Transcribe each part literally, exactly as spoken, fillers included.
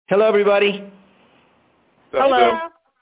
Hello, everybody. Hello.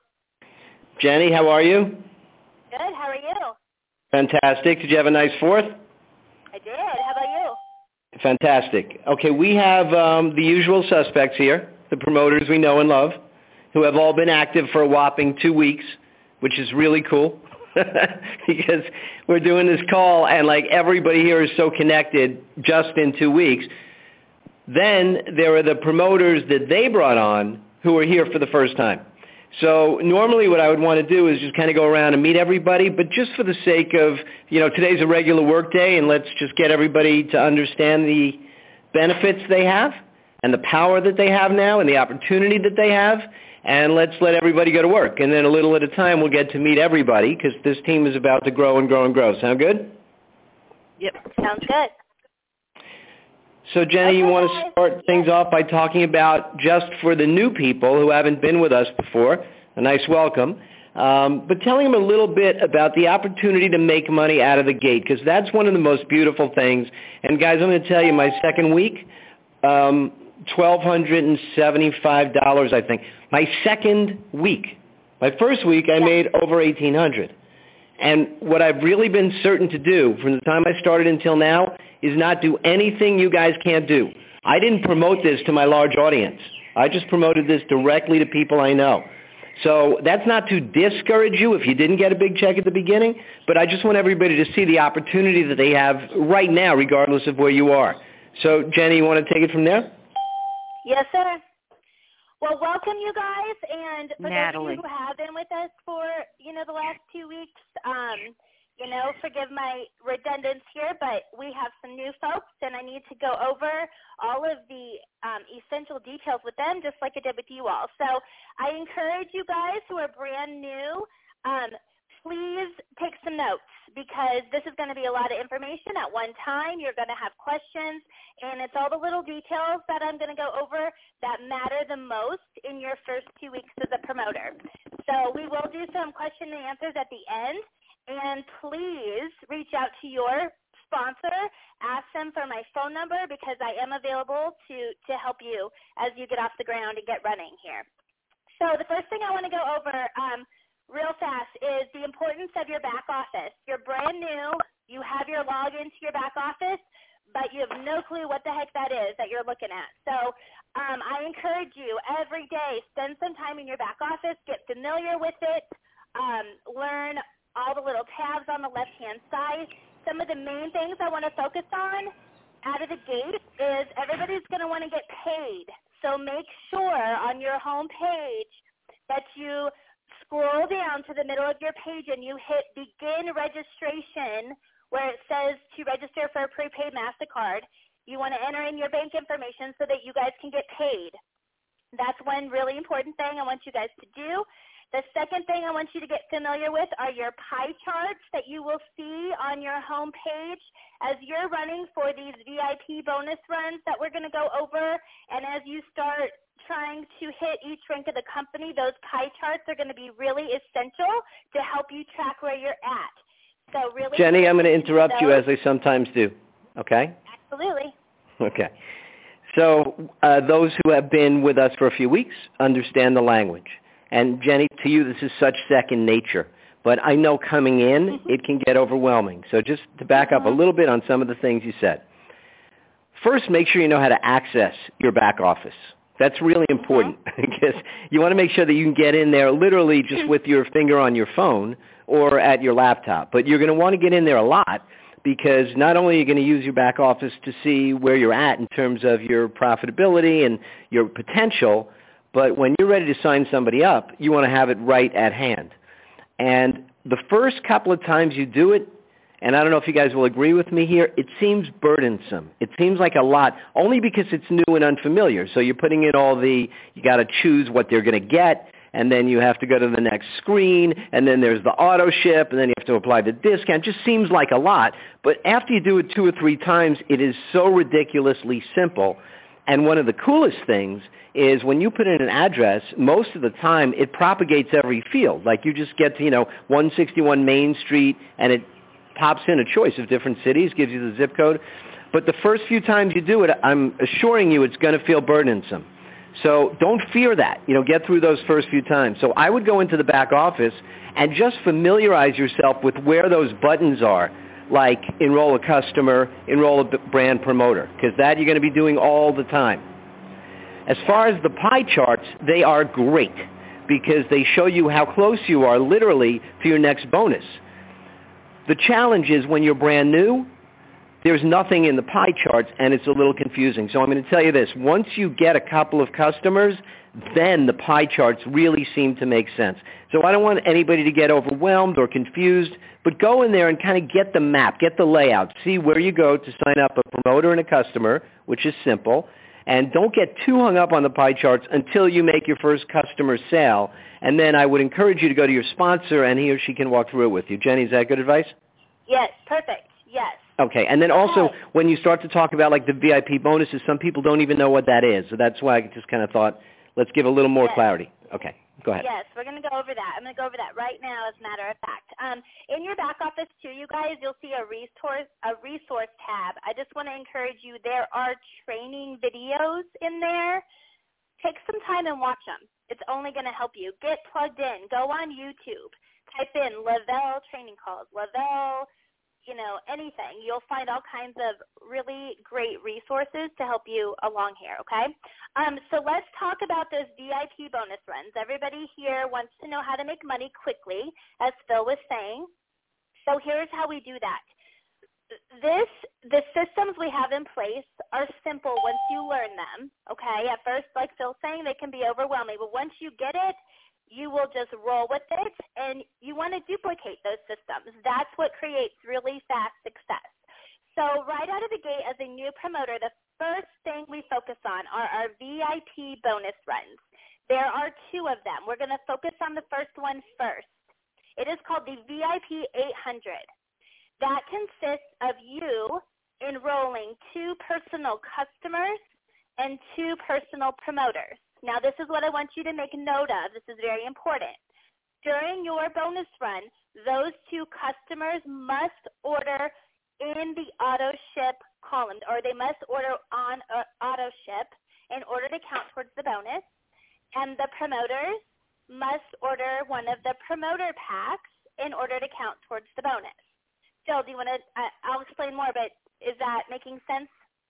Jenny, how are you? Good. How are you? Fantastic. Did you have a nice fourth? I did. How about you? Fantastic. Okay, we have um, the usual suspects here, the promoters we know and love, who have all been active for a whopping two weeks, which is really cool because we're doing this call and like everybody here is so connected just in two weeks. Then there are the promoters that they brought on who are here for the first time. So normally what I would want to do is just kind of go around and meet everybody, but just for the sake of, you know, today's a regular work day and let's just get everybody to understand the benefits they have and the power that they have now and the opportunity that they have, and let's let everybody go to work. And then a little at a time we'll get to meet everybody because this team is about to grow and grow and grow. Sound good? Yep. Sounds good. So, Jenny, okay, you want to start things off by talking about, just for the new people who haven't been with us before, a nice welcome, um, but telling them a little bit about the opportunity to make money out of the gate, because that's one of the most beautiful things. And, guys, I'm going to tell you, my second week, um, one thousand two hundred seventy-five dollars, I think. My second week. My first week, I made over eighteen hundred dollars. And what I've really been certain to do from the time I started until now is not do anything you guys can't do. I didn't promote this to my large audience. I just promoted this directly to people I know. So that's not to discourage you if you didn't get a big check at the beginning, but I just want everybody to see the opportunity that they have right now, regardless of where you are. So, Jenny, you want to take it from there? Yes, sir. Well, welcome, you guys, and for Natalie. those of you who have been with us for, you know, the last two weeks, um, you know, forgive my redundance here, but we have some new folks, and I need to go over all of the um, essential details with them, just like I did with you all. So I encourage you guys who are brand new, um, please take some notes, because this is going to be a lot of information at one time. You're going to have questions, and it's all the little details that I'm going to go over that matter the most in your first two weeks as a promoter. So we will do some question and answers at the end, and please reach out to your sponsor. Ask them for my phone number, because I am available to, to help you as you get off the ground and get running here. So the first thing I want to go over um, real fast is the importance of your back office. You're brand new. You have your login to your back office, but you have no clue what the heck that is that you're looking at. So um, I encourage you every day, spend some time in your back office, get familiar with it, um, learn all the little tabs on the left-hand side. Some of the main things I want to focus on out of the gate is everybody's going to want to get paid. So make sure on your home page that you scroll down to the middle of your page and you hit begin registration, where it says to register for a prepaid MasterCard. You want to enter in your bank information so that you guys can get paid. That's one really important thing I want you guys to do. The second thing I want you to get familiar with are your pie charts that you will see on your home page as you're running for these V I P bonus runs that we're going to go over. And as you start trying to hit each rank of the company, those pie charts are going to be really essential to help you track where you're at. So really, Jenny, I'm going to interrupt you as I sometimes do, okay? Absolutely. Okay. So uh, those who have been with us for a few weeks understand the language. And, Jenny, to you, this is such second nature. But I know coming in, it can get overwhelming. So just to back up a little bit on some of the things you said. First, make sure you know how to access your back office. That's really important because you want to make sure that you can get in there literally just with your finger on your phone or at your laptop. But you're going to want to get in there a lot, because not only are you going to use your back office to see where you're at in terms of your profitability and your potential, but when you're ready to sign somebody up, you want to have it right at hand. And the first couple of times you do it, and I don't know if you guys will agree with me here, it seems burdensome. It seems like a lot, only because it's new and unfamiliar. So you're putting in all the, you got to choose what they're going to get, and then you have to go to the next screen, and then there's the auto ship, and then you have to apply the discount. It just seems like a lot. But after you do it two or three times, it is so ridiculously simple. And one of the coolest things is when you put in an address, most of the time it propagates every field. Like you just get to, you know, one sixty-one Main Street, and it pops in a choice of different cities, gives you the zip code. But the first few times you do it, I'm assuring you it's going to feel burdensome. So don't fear that. You know, get through those first few times. So I would go into the back office and just familiarize yourself with where those buttons are, like enroll a customer, enroll a brand promoter, because that you're going to be doing all the time. As far as the pie charts, they are great because they show you how close you are literally to your next bonus. The challenge is when you're brand new, there's nothing in the pie charts, and it's a little confusing. So I'm going to tell you this. Once you get a couple of customers, then the pie charts really seem to make sense. So I don't want anybody to get overwhelmed or confused, but go in there and kind of get the map, get the layout, see where you go to sign up a promoter and a customer, which is simple, and don't get too hung up on the pie charts until you make your first customer sale. And then I would encourage you to go to your sponsor, and he or she can walk through it with you. Jenny, is that good advice? Yes, perfect. Yes. Okay, and then also when you start to talk about like the V I P bonuses, some people don't even know what that is. So that's why I just kind of thought, let's give a little more yes. clarity. Okay, go ahead. Yes, we're going to go over that. I'm going to go over that right now as a matter of fact. Um, in your back office too, you guys, you'll see a resource, a resource tab. I just want to encourage you, there are training videos in there. Take some time and watch them. It's only going to help you. Get plugged in. Go on YouTube. Type in Lavelle training calls, Lavelle, you know, anything. You'll find all kinds of really great resources to help you along here, okay? Um, so let's talk about those V I P bonus runs. Everybody here wants to know how to make money quickly, as Phil was saying. So here's how we do that. This, the systems we have in place are simple once you learn them, okay? At first, like Phil's saying, they can be overwhelming, but once you get it, you will just roll with it, and you want to duplicate those systems. That's what creates really fast success. So right out of the gate as a new promoter, the first thing we focus on are our V I P bonus runs. There are two of them. We're going to focus on the first one first. It is called the V I P eight hundred. That consists of you enrolling two personal customers and two personal promoters. Now, this is what I want you to make note of. This is very important. During your bonus run, those two customers must order in the auto ship column, or they must order on uh, auto ship in order to count towards the bonus. And the promoters must order one of the promoter packs in order to count towards the bonus. Jill, do you want to, uh, I'll explain more, but is that making sense?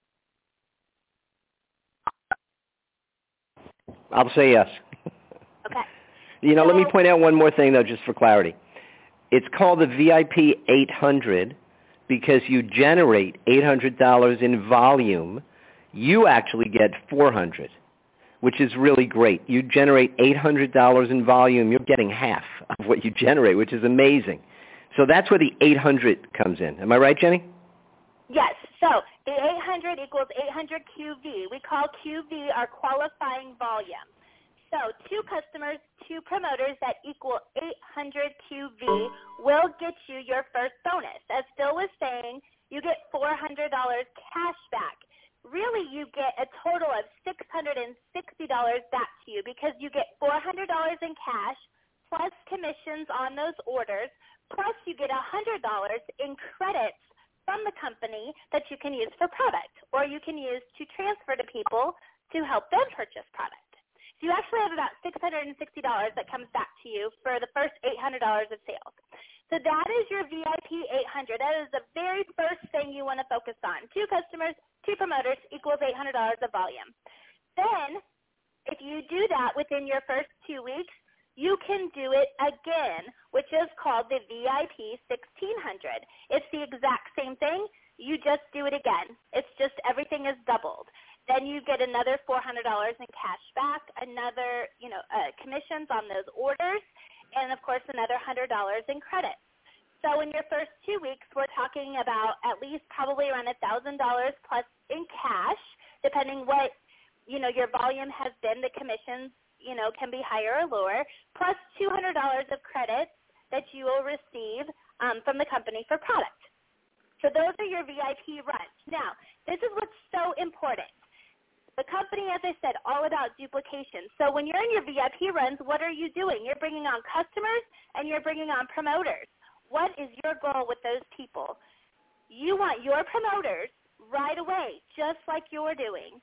I'll say yes. Okay. You know, so, let me point out one more thing, though, just for clarity. It's called the V I P eight hundred because you generate eight hundred dollars in volume. You actually get four hundred dollars, which is really great. You generate eight hundred dollars in volume. You're getting half of what you generate, which is amazing. So that's where the eight hundred comes in. Am I right, Jenny? Yes. So the eight hundred equals eight hundred Q V. We call Q V our qualifying volume. So two customers, two promoters that equal eight hundred Q V will get you your first bonus. As Phil was saying, you get four hundred dollars cash back. Really, you get a total of six hundred sixty dollars back to you because you get four hundred dollars in cash plus commissions on those orders, plus you get one hundred dollars in credits from the company that you can use for product, or you can use to transfer to people to help them purchase product. So you actually have about six hundred sixty dollars that comes back to you for the first eight hundred dollars of sales. So that is your V I P eight hundred. That is the very first thing you want to focus on. Two customers, two promoters equals eight hundred dollars of volume. Then if you do that within your first two weeks, you can do it again, which is called the V I P sixteen hundred. It's the exact same thing. You just do it again. It's just everything is doubled. Then you get another four hundred dollars in cash back, another, you know, uh, commissions on those orders, and, of course, another one hundred dollars in credits. So in your first two weeks, we're talking about at least probably around one thousand dollars plus in cash, depending what, you know, your volume has been. The commissions, you know, can be higher or lower, plus two hundred dollars of credits that you will receive um, from the company for product. So those are your V I P runs. Now, this is what's so important. The company, as I said, all about duplication. So when you're in your V I P runs, what are you doing? You're bringing on customers and you're bringing on promoters. What is your goal with those people? You want your promoters right away, just like you're doing,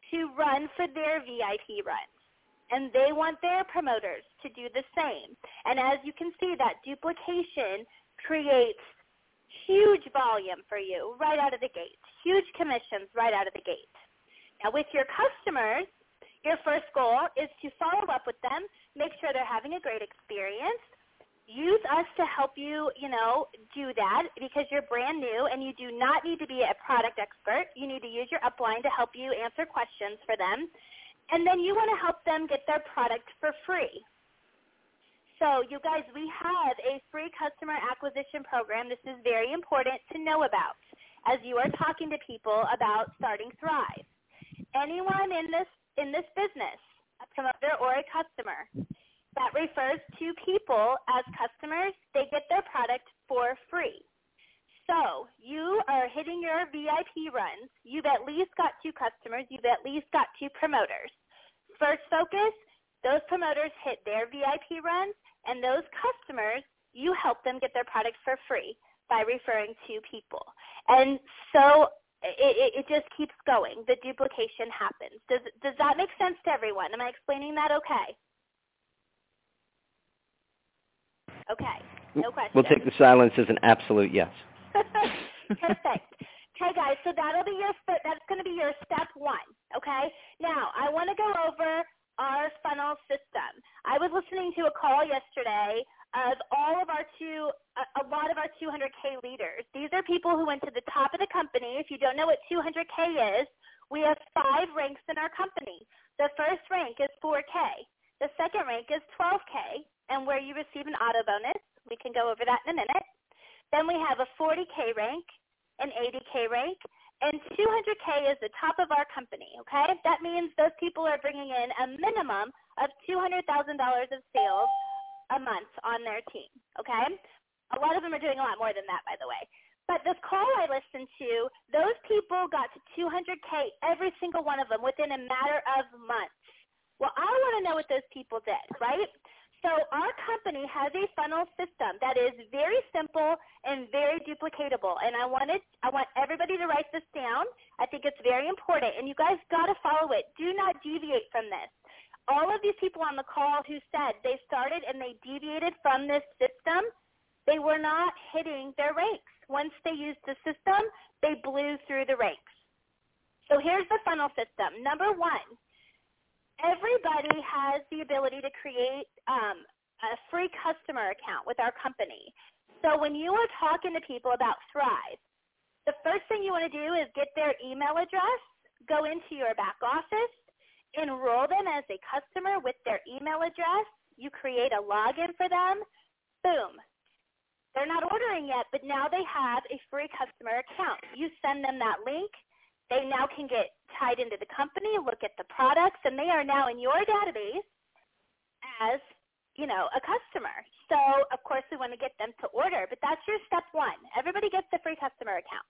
to run for their V I P runs. And they want their promoters to do the same. And as you can see, that duplication creates huge volume for you right out of the gate, huge commissions right out of the gate. Now with your customers, your first goal is to follow up with them, make sure they're having a great experience. Use us to help you, you know, do that because you're brand new and you do not need to be a product expert. You need to use your upline to help you answer questions for them. And then you want to help them get their product for free. So you guys, we have a free customer acquisition program. This is very important to know about as you are talking to people about starting Thrive. Anyone in this in this business, a promoter or a customer, that refers to people as customers, they get their product for free. So you are hitting your V I P runs. You've at least got two customers. You've at least got two promoters. First focus, those promoters hit their V I P runs, and those customers, you help them get their product for free by referring to people. And so it, it, it just keeps going. The duplication happens. Does, does that make sense to everyone? Am I explaining that okay? Okay, no question. We'll take the silence as an absolute yes. Perfect. Okay, guys, so that'll be your that's going to be your step one, okay? Now, I want to go over our funnel system. I was listening to a call yesterday of all of our two, a, a lot of our two hundred K leaders. These are people who went to the top of the company. If you don't know what two hundred K is, we have five ranks in our company. The first rank is four K. The second rank is twelve K, and where you receive an auto bonus. We can go over that in a minute. Then we have a forty K rank, an eighty K rank, and two hundred K is the top of our company, okay? That means those people are bringing in a minimum of two hundred thousand dollars of sales a month on their team, okay? A lot of them are doing a lot more than that, by the way. But this call I listened to, those people got to two hundred K, every single one of them, within a matter of months. Well, I want to know what those people did, right? So our company has a funnel system that is very simple and very duplicatable, and I wanted, I want everybody to write this down. I think it's very important, and you guys got to follow it. Do not deviate from this. All of these people on the call who said they started and they deviated from this system, they were not hitting their ranks. Once they used the system, they blew through the ranks. So here's the funnel system. Number one, everybody has the ability to create um, a free customer account with our company. So when you are talking to people about Thrive, the first thing you want to do is get their email address, go into your back office, enroll them as a customer with their email address. You create a login for them. Boom. They're not ordering yet, but now they have a free customer account. You send them that link. They now can get tied into the company, look at the products, and they are now in your database as, you know, a customer. So, of course, we want to get them to order, but that's your step one. Everybody gets the free customer account.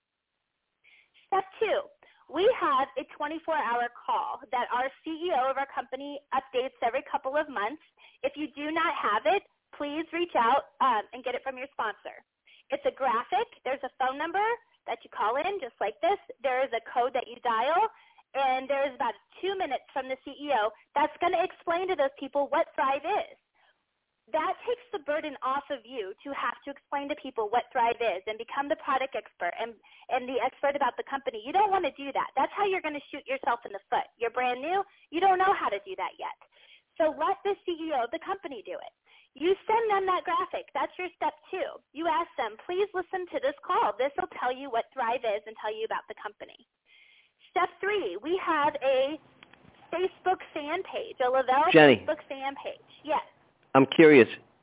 Step two, we have a twenty-four hour call that our C E O of our company updates every couple of months. If you do not have it, please reach out um, and get it from your sponsor. It's a graphic. There's a phone number that you call in, just like this. There is a code that you dial, and there is about two minutes from the C E O that's going to explain to those people what Thrive is. That takes the burden off of you to have to explain to people what Thrive is and become the product expert and, and the expert about the company. You don't want to do that. That's how you're going to shoot yourself in the foot. You're brand new. You don't know how to do that yet. So let the C E O of the company do it. You send them that graphic. That's your step two. You ask them, please listen to this call. This will tell you what Thrive is and tell you about the company. Step three, we have a Facebook fan page, a Lavelle Jenny, Facebook fan page. Yes. I'm curious.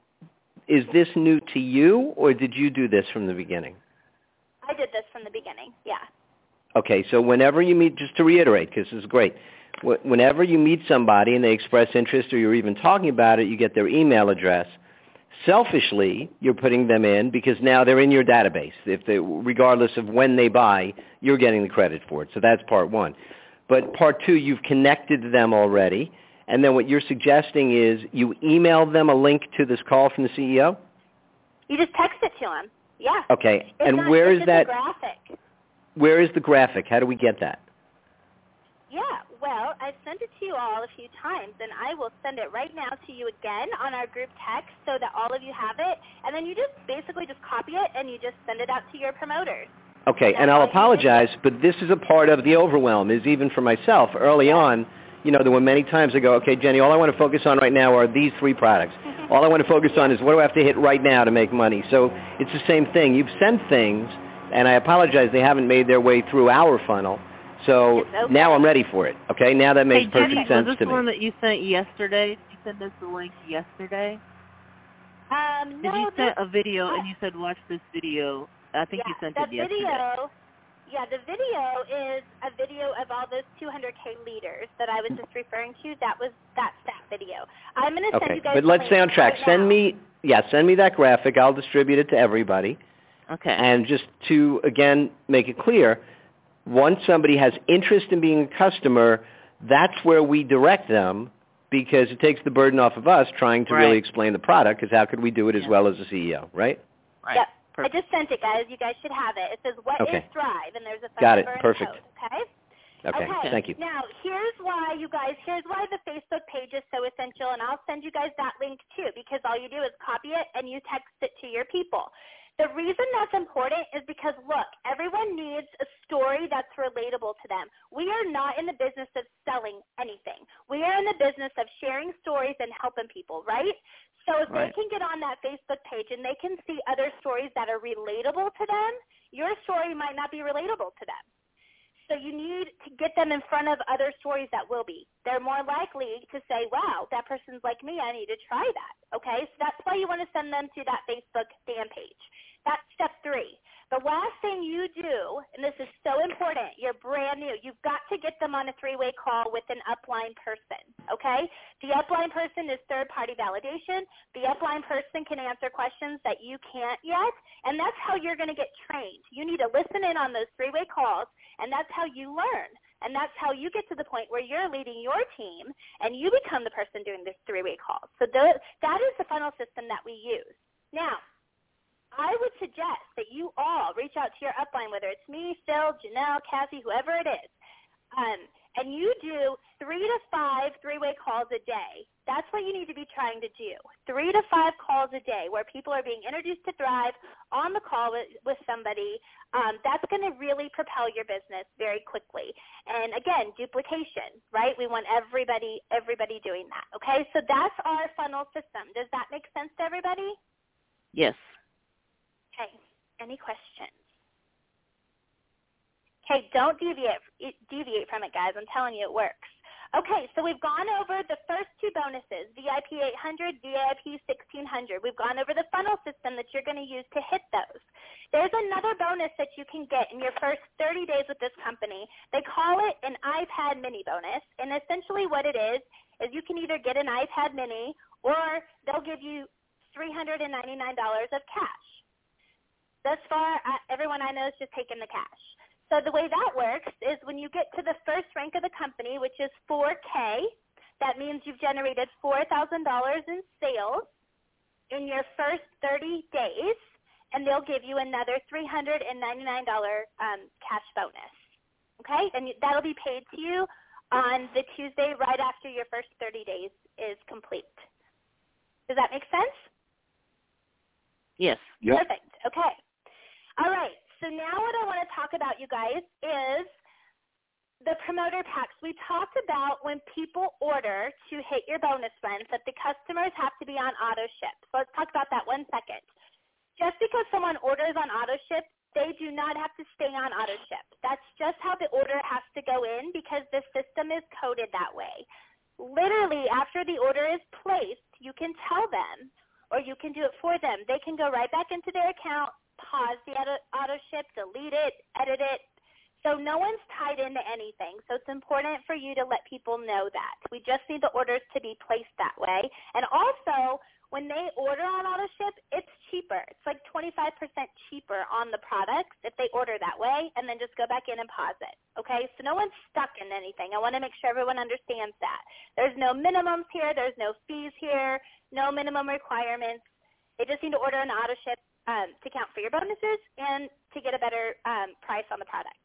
Is this new to you, or did you do this from the beginning? I did this from the beginning, yeah. Okay, so whenever you meet, just to reiterate, because this is great, whenever you meet somebody and they express interest or you're even talking about it, you get their email address. Selfishly, you're putting them in because now they're in your database. If they, regardless of when they buy, you're getting the credit for it. So that's part one. But part two, you've connected them already. And then what you're suggesting is you email them a link to this call from the C E O? You just text it to them. Yeah. Okay. It's and not, where it's is just that? A graphic. Where is the graphic? How do we get that? Yeah, well, I've sent it to you all a few times, and I will send it right now to you again on our group text so that all of you have it, and then you just basically just copy it and you just send it out to your promoters. Okay, and I'll apologize, but this is a part of the overwhelm, is even for myself. Early yeah. on, you know, there were many times I go, okay, Jenny, all I want to focus on right now are these three products. All I want to focus on is what do I have to hit right now to make money. So it's the same thing. You've sent things, and I apologize, they haven't made their way through our funnel. So okay. now I'm ready for it. Okay, now that makes hey, perfect Jenny, sense was this to the me. one that you sent yesterday? Did you send us the link yesterday? Um, Did no, you this, send a video oh. and you said watch this video? I think yeah, you sent that it yesterday. video, yeah, the video is a video of all those two hundred K leaders that I was just referring to. That was that's that video. I'm going to okay, send you guys. But let's stay on track. Right send now. me, yeah, send me that graphic. I'll distribute it to everybody. Okay. And just to again make it clear, once somebody has interest in being a customer, that's where we direct them, because it takes the burden off of us trying to right. really explain the product, because how could we do it as yeah. well as a C E O, right? Right. Yep. Perfect. I just sent it, guys. You guys should have it. It says, what okay. is Thrive? And there's a phone Got it. number and Perfect. code, okay? Okay. Okay. Thank you. Now, here's why, you guys, here's why the Facebook page is so essential, and I'll send you guys that link too, because all you do is copy it and you text it to your people. The reason that's important is because, look, everyone needs a story that's relatable to them. We are not in the business of selling anything. We are in the business of sharing stories and helping people, right? So if right. they can get on that Facebook page and they can see other stories that are relatable to them, your story might not be relatable to them. So you need to get them in front of other stories that will be. They're more likely to say, wow, that person's like me. I need to try that. Okay? So that's why you want to send them to that Facebook fan page. That's step three. The last thing you do, and this is so important, you're brand new, you've got to get them on a three-way call with an upline person, okay? The upline person is third-party validation. The upline person can answer questions that you can't yet, and that's how you're going to get trained. You need to listen in on those three-way calls, and that's how you learn. And that's how you get to the point where you're leading your team and you become the person doing this three-way calls. So the, that is the funnel system that we use. Now, I would suggest that you all reach out to your upline, whether it's me, Phil, Janelle, Cassie, whoever it is, um, and you do three to five three-way calls a day. That's what you need to be trying to do, three to five calls a day where people are being introduced to Thrive on the call with, with somebody. Um, that's going to really propel your business very quickly. And, again, duplication, right? We want everybody, everybody doing that, okay? So that's our funnel system. Does that make sense to everybody? Yes. Okay, any questions? Okay, don't deviate deviate from it, guys. I'm telling you it works. Okay, so we've gone over the first two bonuses, V I P eight hundred, V I P sixteen hundred. We've gone over the funnel system that you're going to use to hit those. There's another bonus that you can get in your first thirty days with this company. They call it an iPad mini bonus, and essentially what it is is you can either get an iPad mini or they'll give you three hundred ninety-nine dollars of cash. Thus far, I, everyone I know is just taking the cash. So the way that works is when you get to the first rank of the company, which is four K, that means you've generated four thousand dollars in sales in your first thirty days, and they'll give you another three hundred ninety-nine dollars um, cash bonus. Okay? And that'll be paid to you on the Tuesday right after your first thirty days is complete. Does that make sense? Yes. Yep. Perfect. Okay. All right, so now what I want to talk about, you guys, is the promoter packs. We talked about when people order to hit your bonus runs that the customers have to be on auto ship. So let's talk about that one second. Just because someone orders on auto ship, they do not have to stay on auto ship. That's just how the order has to go in because the system is coded that way. Literally, after the order is placed, you can tell them, or you can do it for them. They can go right back into their account, pause the auto ship, delete it, edit it. So no one's tied into anything. So it's important for you to let people know that. We just need the orders to be placed that way. And also, when they order on auto ship, it's cheaper. It's like twenty-five percent cheaper on the products if they order that way and then just go back in and pause it. Okay? So no one's stuck in anything. I want to make sure everyone understands that. There's no minimums here. There's no fees here. No minimum requirements. They just need to order an auto ship Um, to count for your bonuses and to get a better um, price on the product.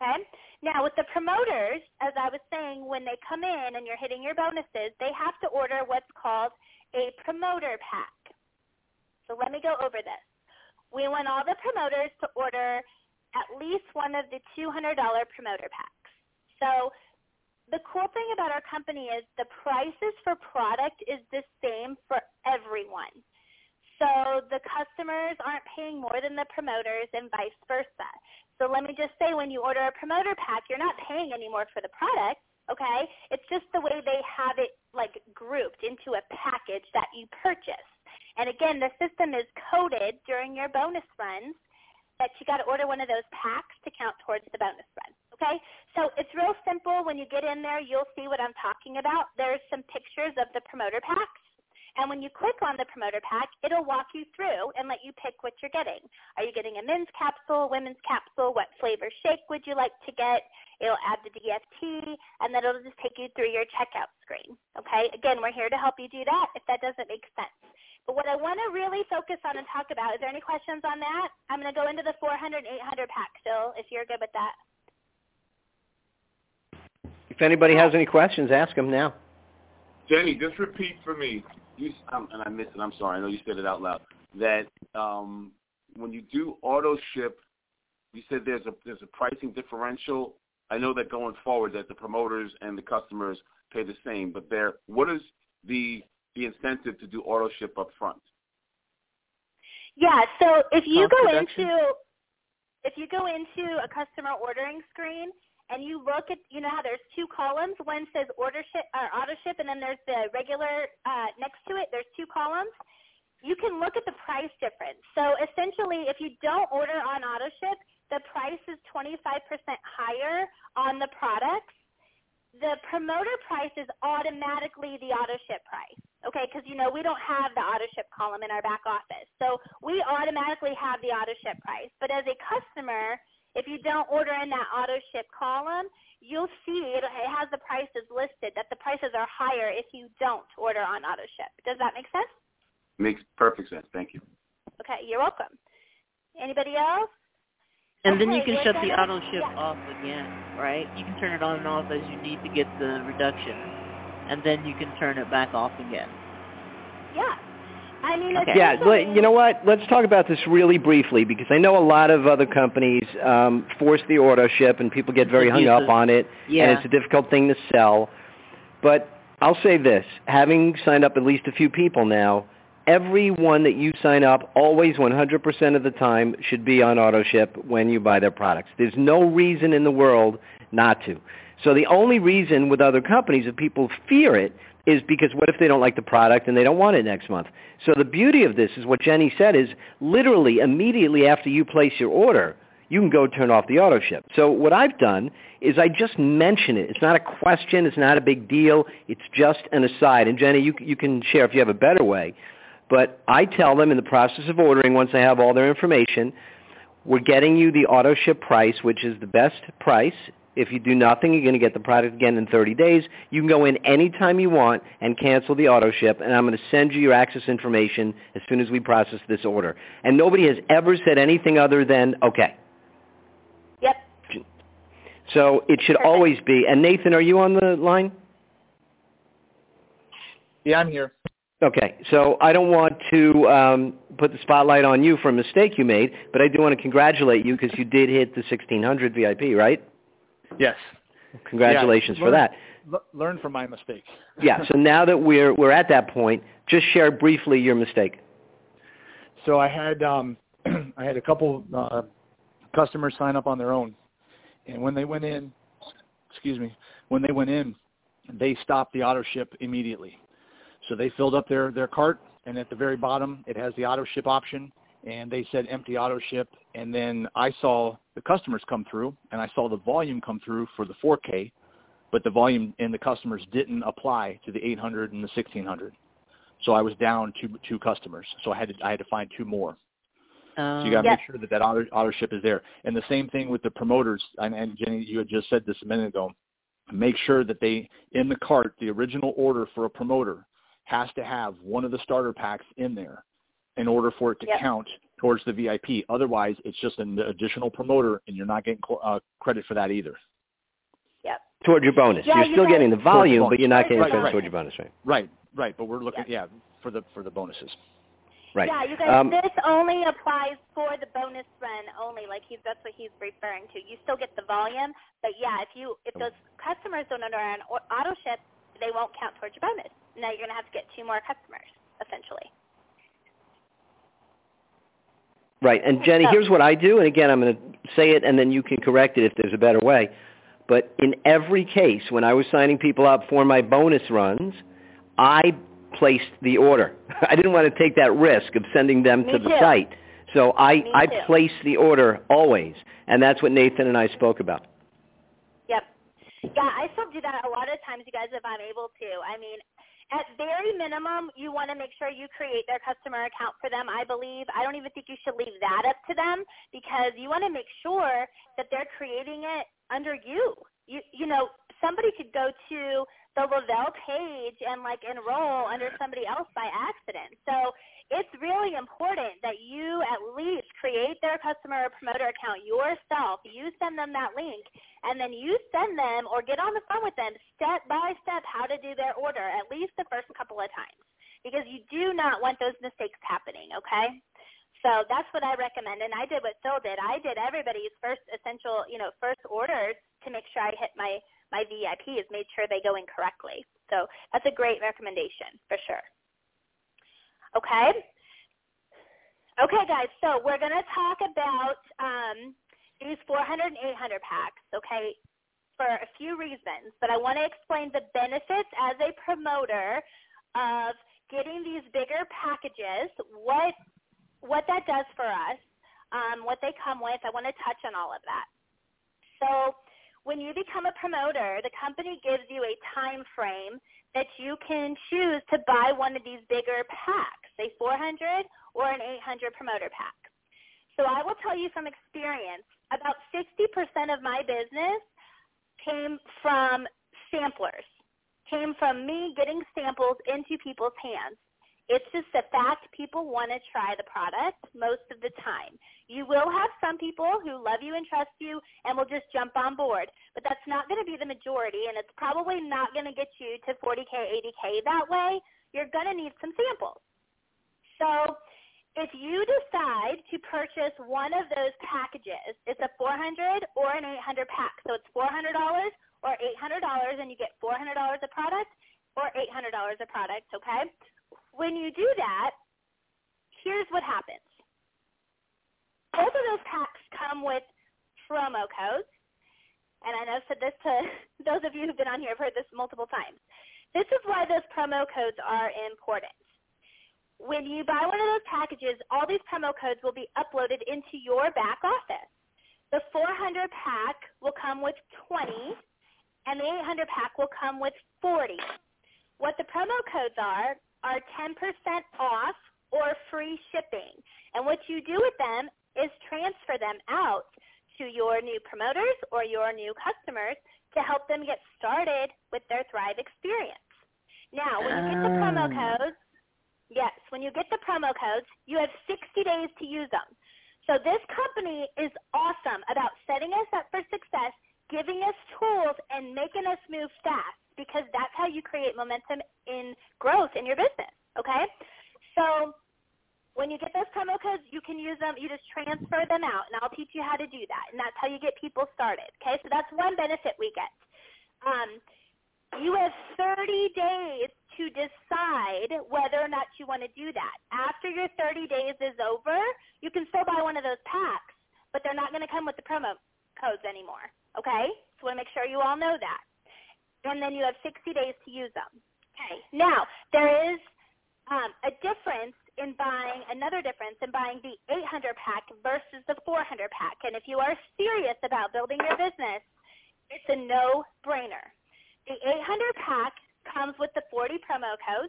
Okay? Now, with the promoters, as I was saying, when they come in and you're hitting your bonuses, they have to order what's called a promoter pack. So let me go over this. We want all the promoters to order at least one of the two hundred dollars promoter packs. So the cool thing about our company is the prices for product is the same for everyone. So the customers aren't paying more than the promoters and vice versa. So let me just say, when you order a promoter pack, you're not paying any more for the product, okay? It's just the way they have it like grouped into a package that you purchase. And again, the system is coded during your bonus runs that you got to order one of those packs to count towards the bonus run, okay? So it's real simple. When you get in there, you'll see what I'm talking about. There's some pictures of the promoter packs. And when you click on the promoter pack, it'll walk you through and let you pick what you're getting. Are you getting a men's capsule, women's capsule? What flavor shake would you like to get? It'll add the D F T, and then it'll just take you through your checkout screen, okay? Again, we're here to help you do that if that doesn't make sense. But what I want to really focus on and talk about, is there any questions on that? I'm going to go into the four hundred, eight hundred pack, Phil, if you're good with that. If anybody has any questions, ask them now. Jenny, just repeat for me. You, um, and I missed it. I'm sorry. I know you said it out loud. That um, when you do auto ship, you said there's a there's a pricing differential. I know that going forward, that the promoters and the customers pay the same. But there, what is the the incentive to do auto ship up front? Yeah. So if you Cost go reduction? into if you go into a customer ordering screen, and you look at, you know how there's two columns. One says order ship or auto ship, and then there's the regular uh, next to it. There's two columns. You can look at the price difference. So essentially, if you don't order on auto ship, the price is twenty-five percent higher on the products. The promoter price is automatically the auto ship price, okay? Because, you know, we don't have the auto ship column in our back office. So we automatically have the auto ship price. But as a customer, if you don't order in that auto ship column, you'll see it, it has the prices listed, that the prices are higher if you don't order on auto ship. Does that make sense? Makes perfect sense. Thank you. Okay, you're welcome. Anybody else? And then you Okay, can we're shut the gonna- auto ship yeah. off again, right? You can turn it on and off as you need to get the reduction, and then you can turn it back off again. Yeah. I mean, Okay. Yeah, essentially- le- you know what? Let's talk about this really briefly, because I know a lot of other companies um, force the auto ship, and people get very hung up on it, Yeah. and it's a difficult thing to sell. But I'll say this, having signed up at least a few people now, everyone that you sign up, always one hundred percent of the time, should be on auto ship when you buy their products. There's no reason in the world not to. So the only reason with other companies that people fear it is because what if they don't like the product and they don't want it next month? So the beauty of this is what Jenny said is literally immediately after you place your order, you can go turn off the auto ship. So what I've done is I just mention it. It's not a question. It's not a big deal. It's just an aside. And Jenny, you, you can share if you have a better way. But I tell them in the process of ordering, once I have all their information, we're getting you the auto ship price, which is the best price. If you do nothing, you're going to get the product again in thirty days. You can go in anytime you want and cancel the auto ship, and I'm going to send you your access information as soon as we process this order. And nobody has ever said anything other than, okay. Yep. So it should Perfect. always be. And Nathan, are you on the line? Yeah, I'm here. Okay, so I don't want to um, put the spotlight on you for a mistake you made, but I do want to congratulate you because you did hit the sixteen hundred V I P, right? Yes. Congratulations yeah, for learn, that. L- learn from my mistake. Yeah, so now that we're we're at that point, just share briefly your mistake. So I had um, I had a couple uh, customers sign up on their own, and when they went in, excuse me, when they went in, they stopped the auto ship immediately. So they filled up their, their cart, and at the very bottom, it has the auto ship option, and they said empty auto ship. And then I saw the customers come through, and I saw the volume come through for the four K, but the volume in the customers didn't apply to the eight hundred and the sixteen hundred. So I was down two, two customers. So I had to, I had to find two more. Um, So you got to Yep. make sure that that auto, auto ship is there. And the same thing with the promoters. And, and Jenny, you had just said this a minute ago. Make sure that they, in the cart, the original order for a promoter has to have one of the starter packs in there in order for it to Yep. count towards the V I P. Otherwise, it's just an additional promoter, and you're not getting uh, credit for that either. Yep. Toward your bonus. Yeah, you're you still guys, getting the volume, but you're not getting right, credit right. toward your bonus, right? Right, right. But we're looking, yep. yeah, for the for the bonuses. Right. Yeah, you guys, um, this only applies for the bonus run only. Like he's, that's what he's referring to. You still get the volume, but yeah, if you if those customers don't enter an auto ship, they won't count towards your bonus. Now you're going to have to get two more customers, essentially. Right. And Jenny, so, here's what I do, and again, I'm going to say it, and then you can correct it if there's a better way. But in every case, when I was signing people up for my bonus runs, I placed the order. I didn't want to take that risk of sending them Me to the too. site. So I, Me I too. placed the order always, and that's what Nathan and I spoke about. Yep. Yeah, I still do that a lot of times, you guys, if I'm able to. I mean, at very minimum, you want to make sure you create their customer account for them, I believe. I don't even think you should leave that up to them because you want to make sure that they're creating it under you. You, you know, somebody could go to the Lavelle page and, like, enroll under somebody else by accident. So it's really important that you at least create their customer or promoter account yourself. You send them that link, and then you send them or get on the phone with them step by step how to do their order at least the first couple of times because you do not want those mistakes happening, okay? So that's what I recommend, and I did what Phil did. I did everybody's first essential, you know, first orders to make sure I hit my, my V I Ps, made sure they go in correctly. So that's a great recommendation for sure. Okay? Okay, guys, so we're going to talk about um, these four hundred and eight hundred packs, okay, for a few reasons. But I want to explain the benefits as a promoter of getting these bigger packages, what what that does for us, um, what they come with. I want to touch on all of that. So when you become a promoter, the company gives you a time frame that you can choose to buy one of these bigger packs, a four hundred or an eight hundred promoter pack. So I will tell you from experience, about sixty percent of my business came from samplers, came from me getting samples into people's hands. It's just a fact people want to try the product most of the time. You will have some people who love you and trust you and will just jump on board, but that's not going to be the majority, and it's probably not going to get you to forty K, eighty K that way. You're going to need some samples. So if you decide to purchase one of those packages, it's a four hundred or an eight hundred pack. So it's four hundred dollars or eight hundred dollars, and you get four hundred dollars of product or eight hundred dollars of product, okay? When you do that, here's what happens. Both of those packs come with promo codes, and I know I've said this to those of you who've been on here, have heard this multiple times. This is why those promo codes are important. When you buy one of those packages, all these promo codes will be uploaded into your back office. The four hundred pack will come with twenty, and the eight hundred pack will come with forty. What the promo codes are are ten percent off or free shipping. And what you do with them is transfer them out to your new promoters or your new customers to help them get started with their Thrive experience. Now, when you get the promo codes, yes, when you get the promo codes, you have sixty days to use them. So this company is awesome about setting us up for success, giving us tools, and making us move fast because that's how you create momentum in growth in your business, okay? So when you get those promo codes, you can use them. You just transfer them out, and I'll teach you how to do that, and that's how you get people started, okay? So that's one benefit we get. Um, you have thirty days to decide whether or not you want to do that. After your thirty days is over, you can still buy one of those packs, but they're not going to come with the promo codes anymore, okay? So I want to make sure you all know that. And then you have sixty days to use them. Okay. Now, there is um, a difference in buying, another difference in buying the eight hundred pack versus the four hundred pack. And if you are serious about building your business, it's a no-brainer. The eight hundred pack comes with the forty promo codes,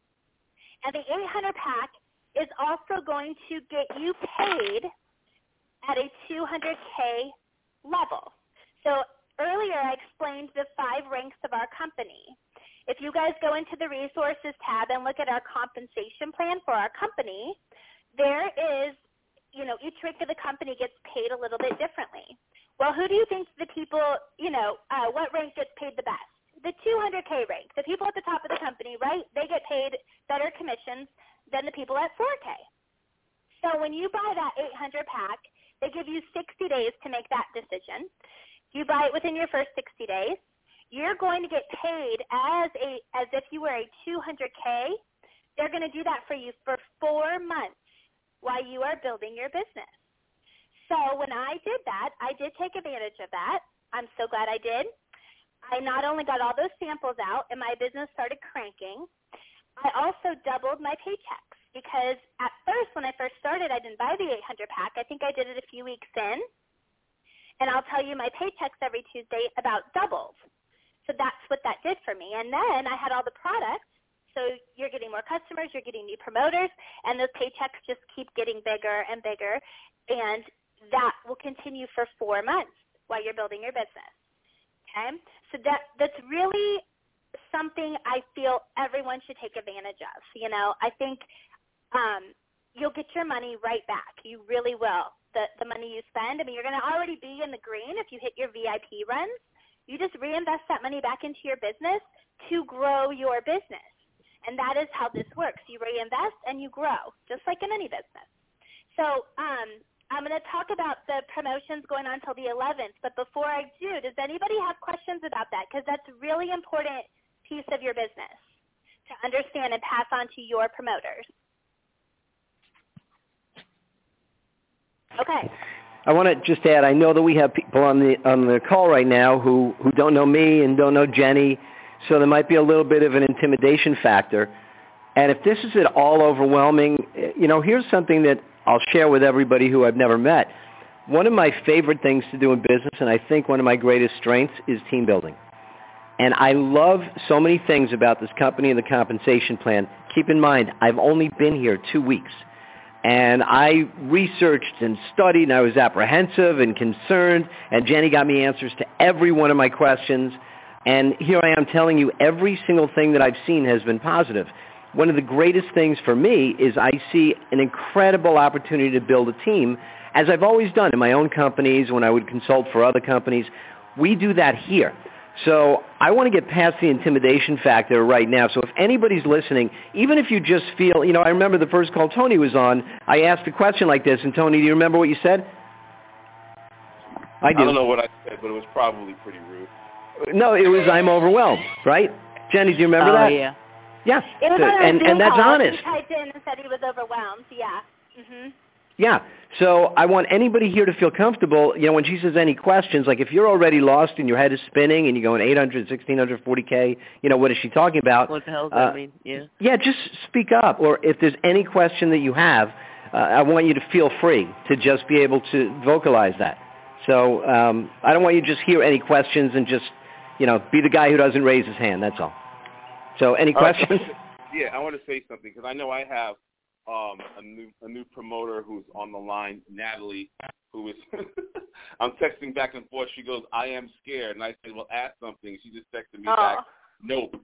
and the eight hundred pack is also going to get you paid at a two hundred K level. So earlier I explained the five ranks of our company. If you guys go into the resources tab and look at our compensation plan for our company, there is you know, each rank of the company gets paid a little bit differently. Well, who do you think the people, you know, uh, what rank gets paid the best? The two hundred K rank. The people at the top of the company, right, they get paid better commissions than the people at four K. So when you buy that eight hundred pack, they give you sixty days to make that decision. You buy it within your first sixty days. You're going to get paid as a as if you were a two hundred K. They're going to do that for you for four months while you are building your business. So when I did that, I did take advantage of that. I'm so glad I did. I not only got all those samples out and my business started cranking, I also doubled my paychecks because at first when I first started, I didn't buy the eight hundred pack. I think I did it a few weeks in. And I'll tell you my paychecks every Tuesday about doubled. So that's what that did for me. And then I had all the products. So you're getting more customers, you're getting new promoters, and those paychecks just keep getting bigger and bigger. And that will continue for four months while you're building your business. Okay? So that that's really something I feel everyone should take advantage of. You know, I think um, you'll get your money right back. You really will. The the money you spend, I mean, you're going to already be in the green if you hit your V I P runs. You just reinvest that money back into your business to grow your business. And that is how this works. You reinvest and you grow, just like in any business. So um, I'm going to talk about the promotions going on until the eleventh. But before I do, does anybody have questions about that? Because that's a really important piece of your business to understand and pass on to your promoters. Okay. I want to just add, I know that we have people on the on the call right now who, who don't know me and don't know Jenny, so there might be a little bit of an intimidation factor. And if this is at all overwhelming, you know, here's something that I'll share with everybody who I've never met. One of my favorite things to do in business, and I think one of my greatest strengths, is team building. And I love so many things about this company and the compensation plan. Keep in mind, I've only been here two weeks. And I researched and studied, and I was apprehensive and concerned, and Jenny got me answers to every one of my questions. And here I am telling you every single thing that I've seen has been positive. One of the greatest things for me is I see an incredible opportunity to build a team, as I've always done in my own companies, when I would consult for other companies. We do that here. So I want to get past the intimidation factor right now. So if anybody's listening, even if you just feel, you know, I remember the first call Tony was on, I asked a question like this, and Tony, do you remember what you said? I do. I don't know what I said, but it was probably pretty rude. No, it was I'm overwhelmed, right? Jenny, do you remember oh, that? Oh, yeah. Yeah. It was so, on our and, Zoom and that's call. honest. He typed in and said he was overwhelmed, yeah. Mm-hmm. Yeah. So I want anybody here to feel comfortable. You know, when she says any questions, like if you're already lost and your head is spinning and you're going eight hundred, sixteen hundred, forty K, you know, what is she talking about? What the hell does uh, that mean? Yeah. Yeah, just speak up. Or if there's any question that you have, uh, I want you to feel free to just be able to vocalize that. So um, I don't want you to just hear any questions and just, you know, be the guy who doesn't raise his hand. That's all. So any questions? Right. Yeah, I want to say something because I know I have um, a new a new promoter who's on the line, Natalie, who is I'm texting back and forth. She goes, I am scared. And I said, well, ask something. She just texted me oh. back, nope.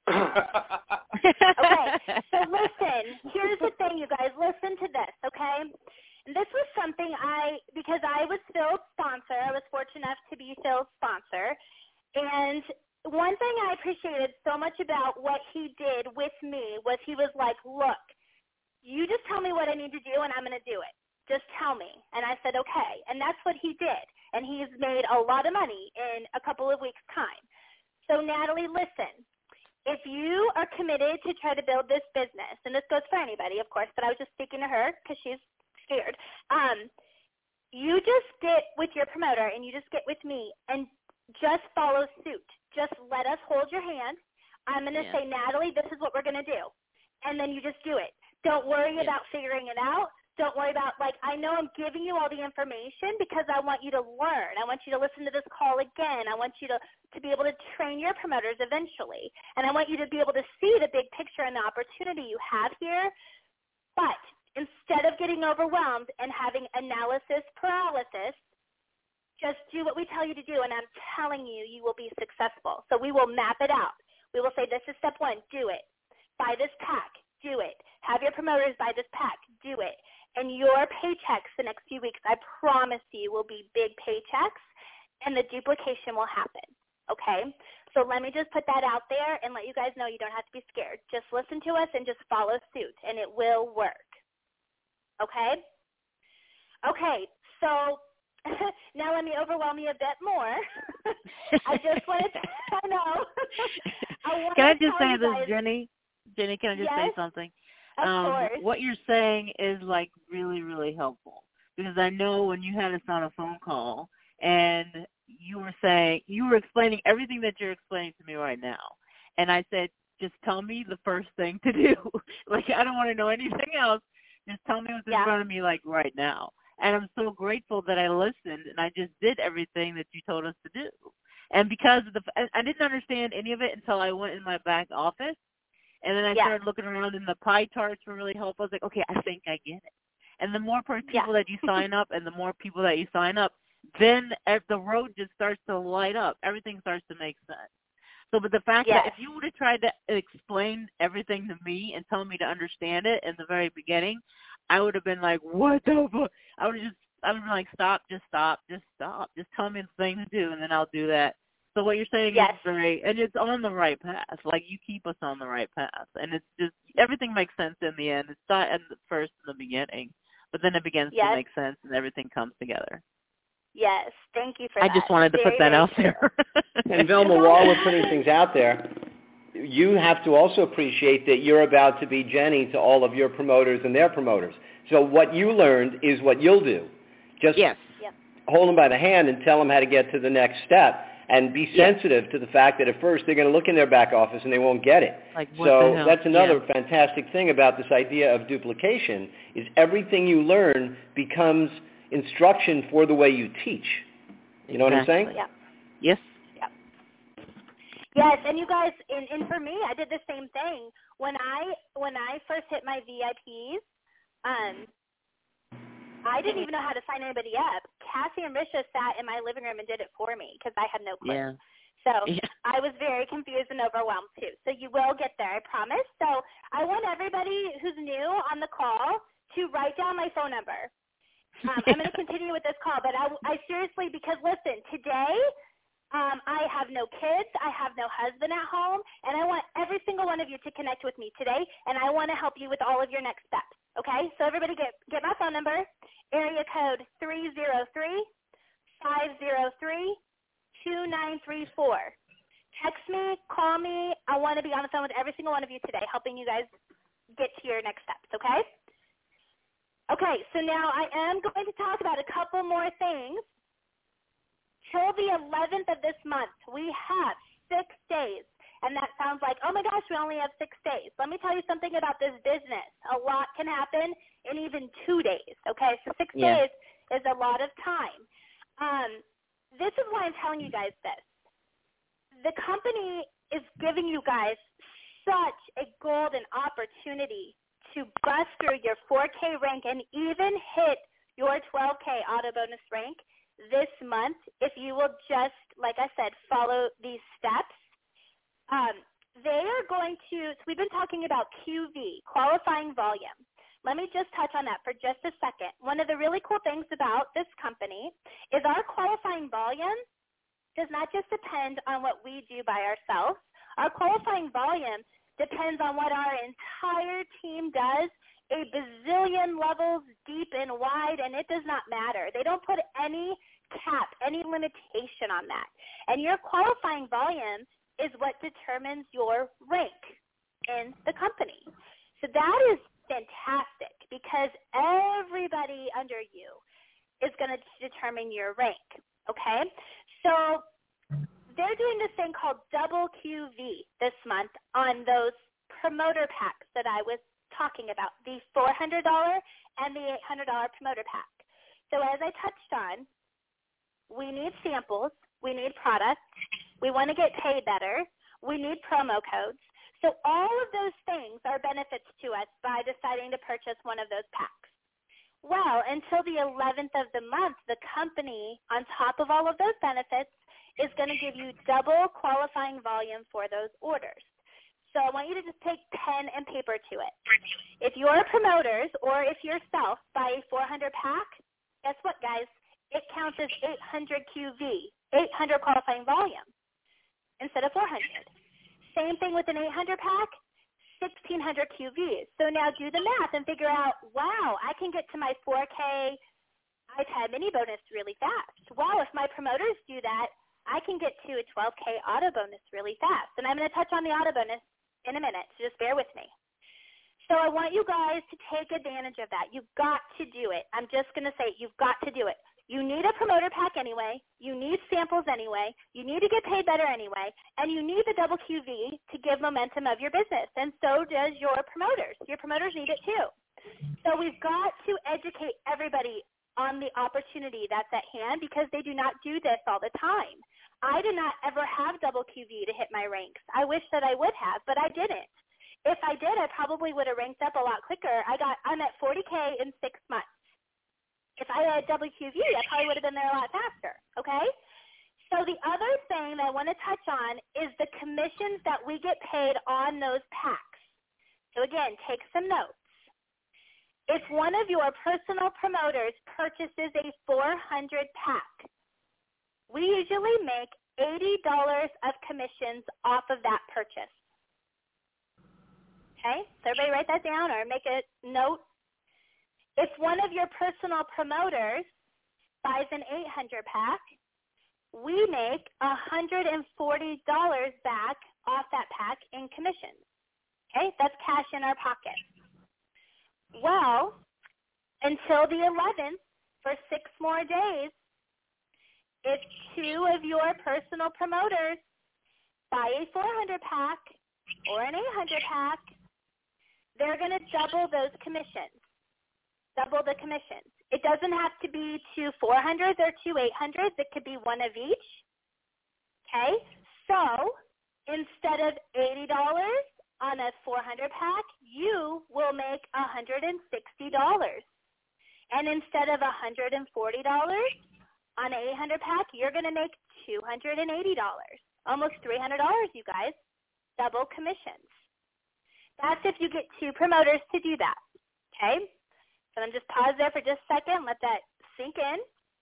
Okay, so listen, here's the thing, you guys. Listen to this, okay? And this was something I, because I was Phil's sponsor, I was fortunate enough to be Phil's sponsor, and one thing I appreciated so much about what he did with me was he was like, look, you just tell me what I need to do and I'm going to do it. Just tell me. And I said, okay. And that's what he did. And he's made a lot of money in a couple of weeks' time. So, Natalie, listen. If you are committed to try to build this business, and this goes for anybody, of course, but I was just speaking to her because she's scared, um, you just get with your promoter and you just get with me and just follow suit. Just let us hold your hand. I'm going to yeah. say, Natalie, this is what we're going to do. And then you just do it. Don't worry yeah. about figuring it out. Don't worry about, like, I know I'm giving you all the information because I want you to learn. I want you to listen to this call again. I want you to, to be able to train your promoters eventually. And I want you to be able to see the big picture and the opportunity you have here. But instead of getting overwhelmed and having analysis paralysis, just do what we tell you to do, and I'm telling you, you will be successful. So we will map it out. We will say, this is step one, do it. Buy this pack, do it. Have your promoters buy this pack, do it. And your paychecks the next few weeks, I promise you, will be big paychecks, and the duplication will happen, okay? So let me just put that out there and let you guys know you don't have to be scared. Just listen to us and just follow suit, and it will work, okay? Okay, so now let me overwhelm you a bit more. I just wanted to, I know. I can I just say this, guys, Jenny? Jenny, can I just yes, say something? Of um, course. What you're saying is, like, really, really helpful. Because I know when you had us on a phone call and you were saying, you were explaining everything that you're explaining to me right now. And I said, just tell me the first thing to do. Like, I don't want to know anything else. Just tell me what's in yeah. front of me, like, right now. And I'm so grateful that I listened and I just did everything that you told us to do. And because of the, I didn't understand any of it until I went in my back office. And then I yeah. started looking around, and the pie charts were really helpful. I was like, okay, I think I get it. And the more people yeah. that you sign up and the more people that you sign up, then the road just starts to light up. Everything starts to make sense. So, but the fact yes. that if you would have tried to explain everything to me and tell me to understand it in the very beginning, I would have been like, what the fuck? I would have just, I would have been like, stop, just stop, just stop. Just tell me the thing to do, and then I'll do that. So what you're saying yes. is very, and it's on the right path. Like, you keep us on the right path. And it's just, everything makes sense in the end. It's not at the first in the beginning, but then it begins yes. to make sense and everything comes together. Yes, thank you for I that. just wanted to very, put that out true. there. And Velma, while we're putting things out there, you have to also appreciate that you're about to be Jenny to all of your promoters and their promoters. So what you learned is what you'll do. Just yes. hold them by the hand and tell them how to get to the next step. And be sensitive yes. to the fact that at first they're going to look in their back office and they won't get it. Like, so that's another yeah. fantastic thing about this idea of duplication is everything you learn becomes instruction for the way you teach. You know exactly. what I'm saying? Yeah. Yes. Yeah. Yes, and you guys, and, and for me, I did the same thing. When I when I first hit my V I Ps, um, I didn't even know how to sign anybody up. Cassie and Risha sat in my living room and did it for me because I had no clue. Yeah. So yeah. I was very confused and overwhelmed too. So you will get there, I promise. So I want everybody who's new on the call to write down my phone number. Um, I'm going to continue with this call, but I, I seriously, because listen, today um, I have no kids, I have no husband at home, and I want every single one of you to connect with me today, and I want to help you with all of your next steps. Okay, so everybody get get my phone number, area code three zero three, five zero three, two nine three four. Text me, call me. I want to be on the phone with every single one of you today, helping you guys get to your next steps, okay? Okay, so now I am going to talk about a couple more things. Till the eleventh of this month, we have six days. And that sounds like, oh, my gosh, we only have six days. Let me tell you something about this business. A lot can happen in even two days, okay? So six yeah. days is a lot of time. Um, this is why I'm telling you guys this. The company is giving you guys such a golden opportunity to bust through your four K rank and even hit your twelve K auto bonus rank this month if you will just, like I said, follow these steps. Um, they are going to, so we've been talking about Q V, qualifying volume. Let me just touch on that for just a second. One of the really cool things about this company is our qualifying volume does not just depend on what we do by ourselves. Our qualifying volume depends on what our entire team does a bazillion levels deep and wide, and it does not matter. They don't put any cap, any limitation on that. And your qualifying volume is what determines your rank in the company. So that is fantastic because everybody under you is going to determine your rank, okay? So they're doing this thing called double Q V this month on those promoter packs that I was talking about, the four hundred dollars and the eight hundred dollars promoter pack. So as I touched on, we need samples, we need products, we want to get paid better, we need promo codes. So all of those things are benefits to us by deciding to purchase one of those packs. Well, until the eleventh of the month, the company, on top of all of those benefits, is going to give you double qualifying volume for those orders. So I want you to just take pen and paper to it. If your promoters or if yourself buy a four hundred pack, guess what, guys? It counts as eight hundred Q V, eight hundred qualifying volume instead of four hundred. Same thing with an eight hundred pack, sixteen hundred Q Vs. So now do the math and figure out, wow, I can get to my four K iPad mini bonus really fast. Wow, if my promoters do that, I can get to a twelve K auto bonus really fast. And I'm going to touch on the auto bonus in a minute, so just bear with me. So I want you guys to take advantage of that. You've got to do it. I'm just going to say you've got to do it. You need a promoter pack anyway. You need samples anyway. You need to get paid better anyway. And you need the double Q V to give momentum of your business. And so does your promoters. Your promoters need it too. So we've got to educate everybody on the opportunity that's at hand because they do not do this all the time. I did not ever have double Q V to hit my ranks. I wish that I would have, but I didn't. If I did, I probably would have ranked up a lot quicker. I got, I'm at forty K in six months. If I had double Q V, I probably would have been there a lot faster, okay? So the other thing that I want to touch on is the commissions that we get paid on those packs. So again, take some notes. If one of your personal promoters purchases a four hundred pack, we usually make eighty dollars of commissions off of that purchase. Okay, so everybody write that down or make a note. If one of your personal promoters buys an eight hundred pack, we make one hundred forty dollars back off that pack in commissions. Okay, that's cash in our pocket. Well, until the eleventh, for six more days, if two of your personal promoters buy a four hundred pack or an eight hundred pack, they're going to double those commissions, double the commissions. It doesn't have to be two four hundreds or two eight hundreds. It could be one of each. Okay? So instead of eighty dollars on a four hundred pack, you will make one hundred sixty dollars. And instead of one hundred forty dollars on an eight hundred pack, you're going to make two hundred eighty dollars. Almost three hundred dollars, you guys. Double commissions. That's if you get two promoters to do that. Okay? So I'm just pause there for just a second. Let that sink in.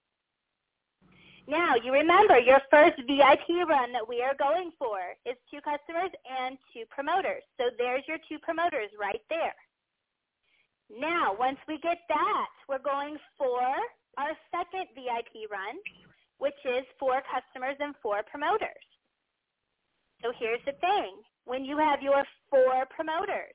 Now, you remember your first V I P run that we are going for is two customers and two promoters. So there's your two promoters right there. Now, once we get that, we're going for our second V I P run, which is four customers and four promoters. So here's the thing. When you have your four promoters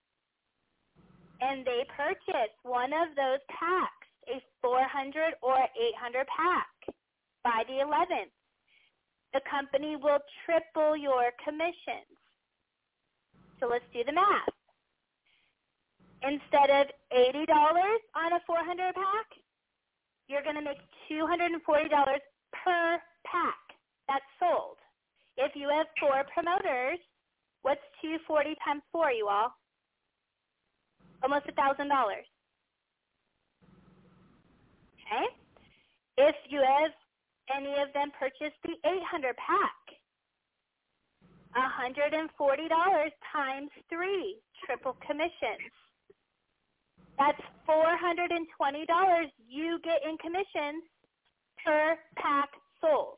and they purchase one of those packs, a four hundred or eight hundred pack, by the eleventh, the company will triple your commissions. So let's do the math. Instead of eighty dollars on a four hundred pack, you're going to make two hundred forty dollars per pack that's sold. If you have four promoters, what's two hundred forty times four, you all? Almost one thousand dollars. Okay? If you have any of them purchase the eight hundred pack, one hundred forty dollars times three, triple commissions. That's four hundred twenty dollars you get in commissions per pack sold.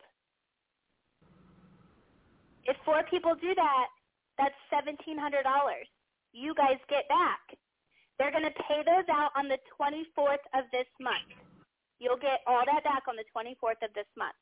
If four people do that, that's seventeen hundred dollars you guys get back. They're going to pay those out on the twenty-fourth of this month. You'll get all that back on the twenty-fourth of this month.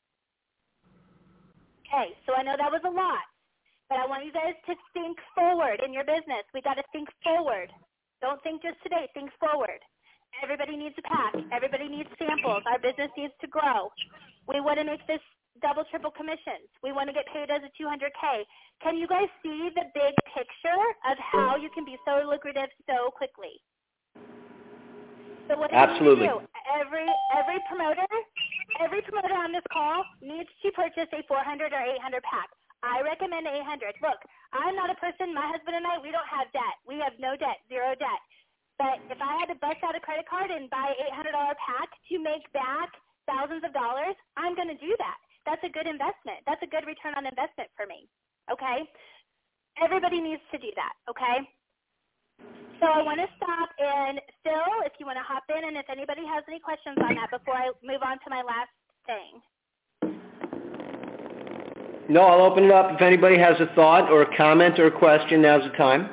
Okay, so I know that was a lot, but I want you guys to think forward in your business. We got to think forward. Don't think just today. Think forward. Everybody needs a pack. Everybody needs samples. Our business needs to grow. We want to make this double, triple commissions. We want to get paid as a two hundred K. Can you guys see the big picture of how you can be so lucrative so quickly? So what Absolutely. do you do? Every every promoter, every promoter on this call needs to purchase a four hundred or eight hundred pack. I recommend eight hundred. Look, I'm not a person, my husband and I, we don't have debt. We have no debt, zero debt. But if I had to bust out a credit card and buy an eight hundred dollars pack to make back thousands of dollars, I'm going to do that. That's a good investment. That's a good return on investment for me. Okay? Everybody needs to do that, okay? So I want to stop, and Phil, if you want to hop in, and if anybody has any questions on that before I move on to my last thing. No, I'll open it up. If anybody has a thought or a comment or a question, now's the time.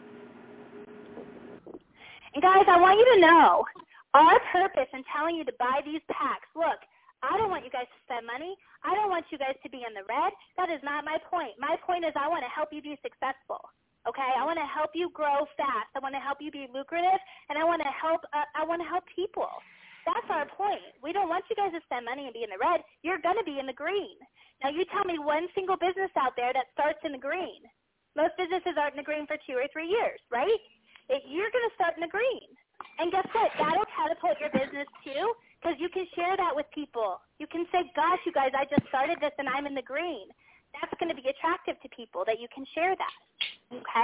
And guys, I want you to know our purpose in telling you to buy these packs. Look, I don't want you guys to spend money. I don't want you guys to be in the red. That is not my point. My point is I want to help you be successful. Okay, I want to help you grow fast. I want to help you be lucrative, and I want to help. Uh, I want to help people. That's our point. We don't want you guys to spend money and be in the red. You're going to be in the green. Now, you tell me one single business out there that starts in the green. Most businesses aren't in the green for two or three years, right? It, you're going to start in the green. And guess what? That'll catapult your business too, because you can share that with people. You can say, gosh, you guys, I just started this and I'm in the green. That's going to be attractive to people that you can share that. Okay?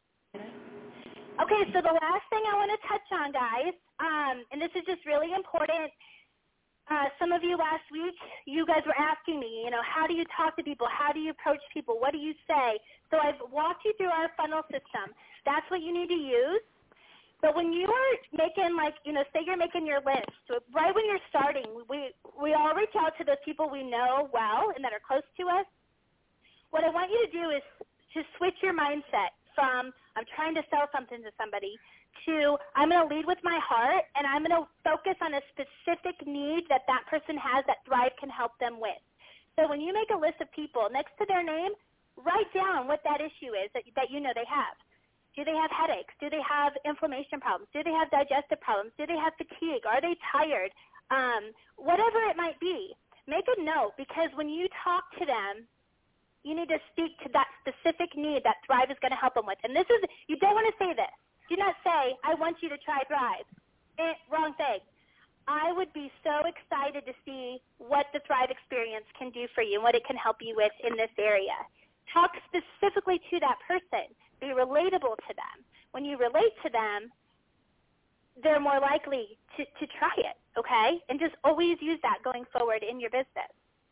Okay, so the last thing I want to touch on, guys, um, and this is just really important. Uh, some of you last week, you guys were asking me, you know, how do you talk to people? How do you approach people? What do you say? So I've walked you through our funnel system. That's what you need to use. But when you are making, like, you know, say you're making your list, so right when you're starting, we, we all reach out to those people we know well and that are close to us. What I want you to do is to switch your mindset from I'm trying to sell something to somebody to I'm going to lead with my heart, and I'm going to focus on a specific need that that person has that Thrive can help them with. So when you make a list of people, next to their name, write down what that issue is that, that you know they have. Do they have headaches? Do they have inflammation problems? Do they have digestive problems? Do they have fatigue? Are they tired? Um, whatever it might be, make a note, because when you talk to them, you need to speak to that specific need that Thrive is going to help them with. And this is, you don't want to say this. Do not say, I want you to try Thrive. Eh, wrong thing. I would be so excited to see what the Thrive experience can do for you and what it can help you with in this area. Talk specifically to that person. Be relatable to them. When you relate to them, they're more likely to, to try it, okay? And just always use that going forward in your business.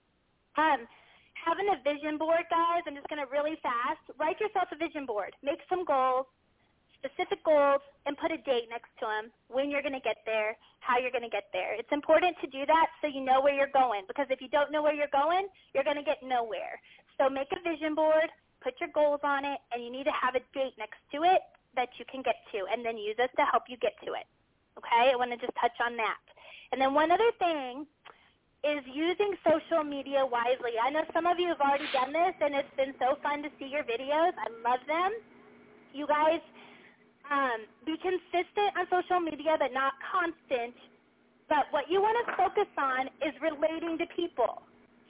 Um, having a vision board, guys, I'm just going to really fast. Write yourself a vision board. Make some goals, specific goals, and put a date next to them, when you're going to get there, how you're going to get there. It's important to do that so you know where you're going, because if you don't know where you're going, you're going to get nowhere. So make a vision board, put your goals on it, and you need to have a date next to it that you can get to, and then use us to help you get to it. Okay? I want to just touch on that. And then one other thing is using social media wisely. I know some of you have already done this, and it's been so fun to see your videos. I love them. You guys, um, be consistent on social media, but not constant. But what you want to focus on is relating to people.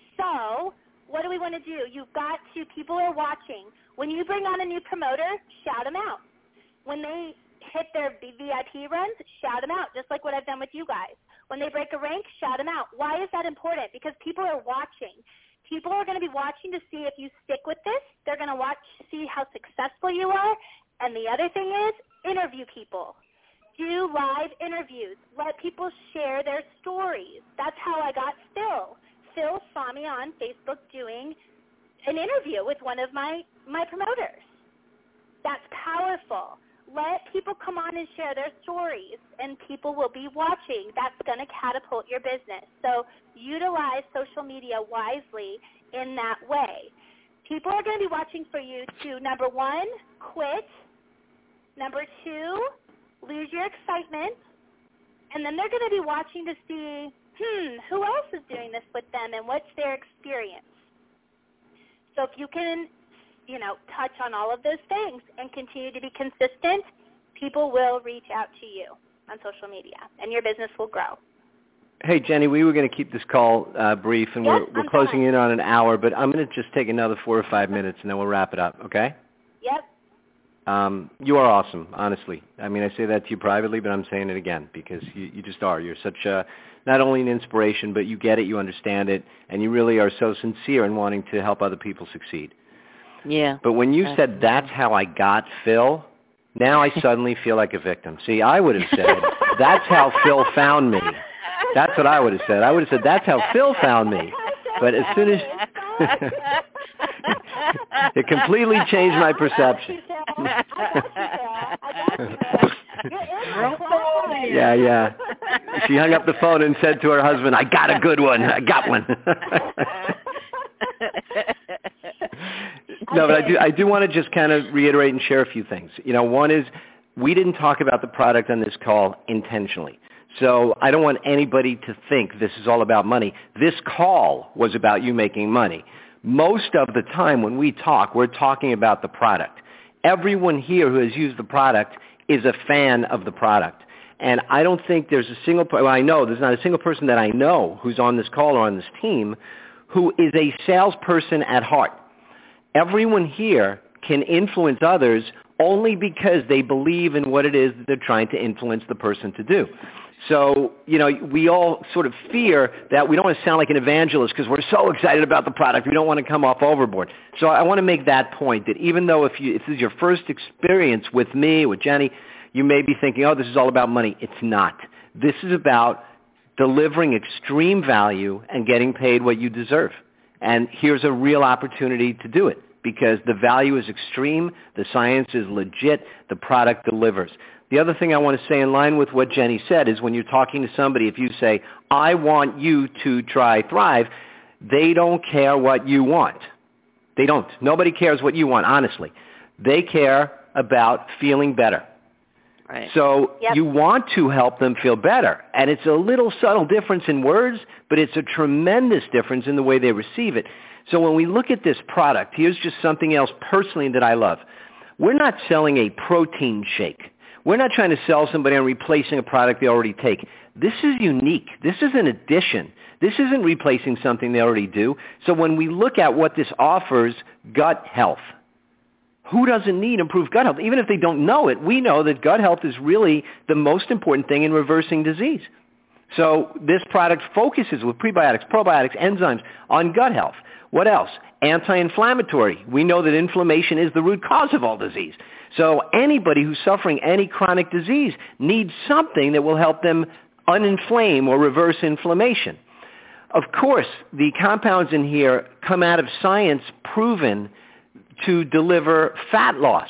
So what do we want to do? You've got to, people are watching. When you bring on a new promoter, shout them out. When they hit their V I P runs, shout them out, just like what I've done with you guys. When they break a rank, shout them out. Why is that important? Because people are watching. People are going to be watching to see if you stick with this. They're going to watch to see how successful you are. And the other thing is, interview people. Do live interviews. Let people share their stories. That's how I got Phil. Phil saw me on Facebook doing an interview with one of my, my promoters. That's powerful. Let people come on and share their stories, and people will be watching. That's going to catapult your business. So utilize social media wisely in that way. People are going to be watching for you to, number one, quit. Number two, lose your excitement. And then they're going to be watching to see, hmm, who else is doing this with them and what's their experience? So if you can, you know, touch on all of those things and continue to be consistent, people will reach out to you on social media, and your business will grow. Hey, Jenny, we were going to keep this call uh, brief, and yep, we're, we're I'm closing fine. in on an hour, but I'm going to just take another four or five minutes, and then we'll wrap it up, okay? Yep. Um, you are awesome, honestly. I mean, I say that to you privately, but I'm saying it again because you, you just are. You're such a, not only an inspiration, but you get it, you understand it, and you really are so sincere in wanting to help other people succeed. Yeah. But when you Absolutely. said that's how I got Phil, now I suddenly feel like a victim. See, I would have said that's how Phil found me. That's what I would have said. I would have said that's how Phil found me. But as soon as It completely changed my perception. I got you, Sarah. I got you, man. You're in my class. Yeah, yeah. She hung up the phone and said to her husband, I got a good one. I got one. No, but I do I do want to just kind of reiterate and share a few things. You know, one is we didn't talk about the product on this call intentionally. So I don't want anybody to think this is all about money. This call was about you making money. Most of the time when we talk, we're talking about the product. Everyone here who has used the product is a fan of the product. And I don't think there's a single, well, I know there's not a single person that I know who's on this call or on this team who is a salesperson at heart. Everyone here can influence others only because they believe in what it is that they're trying to influence the person to do. So, you know, we all sort of fear that we don't want to sound like an evangelist because we're so excited about the product. We don't want to come off overboard. So I want to make that point that even though if, you, if this is your first experience with me, with Jenny, you may be thinking, oh, this is all about money. It's not. This is about delivering extreme value and getting paid what you deserve. And here's a real opportunity to do it because the value is extreme, the science is legit, the product delivers. The other thing I want to say in line with what Jenny said is when you're talking to somebody, if you say, I want you to try Thrive, they don't care what you want. They don't. Nobody cares what you want, honestly. They care about feeling better. Right. So yep. you want to help them feel better. And it's a little subtle difference in words, but it's a tremendous difference in the way they receive it. So when we look at this product, here's just something else personally that I love. We're not selling a protein shake. We're not trying to sell somebody on replacing a product they already take. This is unique. This is an addition. This isn't replacing something they already do. So when we look at what this offers, gut health, who doesn't need improved gut health? Even if they don't know it, we know that gut health is really the most important thing in reversing disease. So this product focuses with prebiotics, probiotics, enzymes on gut health. What else? Anti-inflammatory. We know that inflammation is the root cause of all disease. So anybody who's suffering any chronic disease needs something that will help them uninflame or reverse inflammation. Of course, the compounds in here come out of science proven to deliver fat loss.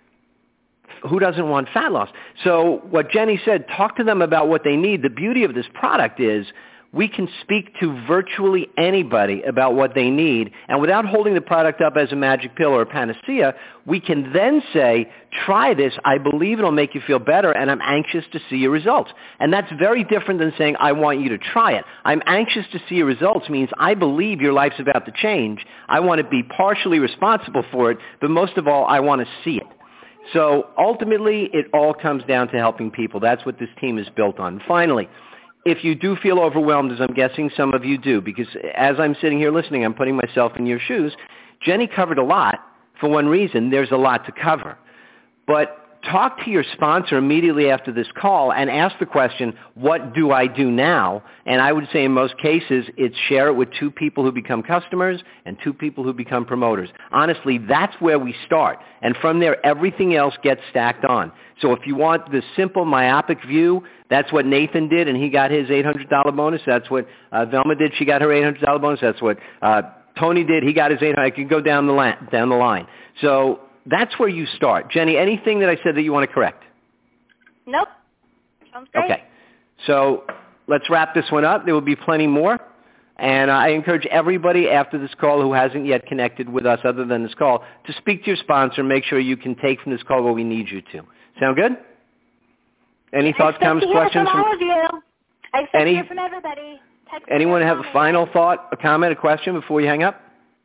Who doesn't want fat loss? So what Jenny said, talk to them about what they need. The beauty of this product is we can speak to virtually anybody about what they need, and without holding the product up as a magic pill or a panacea, we can then say, try this, I believe it'll make you feel better, and I'm anxious to see your results. And that's very different than saying, I want you to try it. I'm anxious to see your results means I believe your life's about to change. I want to be partially responsible for it, but most of all, I want to see it. So ultimately, it all comes down to helping people. That's what this team is built on. Finally, if you do feel overwhelmed, as I'm guessing some of you do, because as I'm sitting here listening, I'm putting myself in your shoes, Jenny covered a lot. For one reason, there's a lot to cover. But talk to your sponsor immediately after this call and ask the question, what do I do now? And I would say in most cases, it's share it with two people who become customers and two people who become promoters. Honestly, that's where we start. And from there, everything else gets stacked on. So if you want the simple myopic view, that's what Nathan did, and he got his eight hundred dollars bonus. That's what uh, Velma did. She got her eight hundred dollars bonus. That's what uh, Tony did. He got his eight hundred dollars. I could go down the, la- down the line. So that's where you start. Jenny, anything that I said that you want to correct? Nope. Sounds great. Okay. So let's wrap this one up. There will be plenty more. And I encourage everybody after this call who hasn't yet connected with us other than this call to speak to your sponsor and make sure you can take from this call what we need you to. Sound good? Any thoughts, comments, questions? From all of you. I expect any, to hear from everybody. Text anyone have a final thought, a comment, a question before you hang up?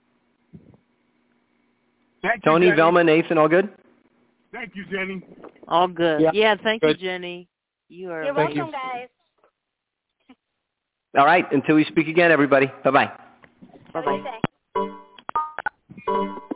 Thank Tony, you, Velma, Nathan, all good? Thank you, Jenny. All good. Yeah. Yeah, thank Good. you, Jenny. You are. You're Thank welcome, you. guys. All right. Until we speak again, everybody. Bye-bye. Have a good day.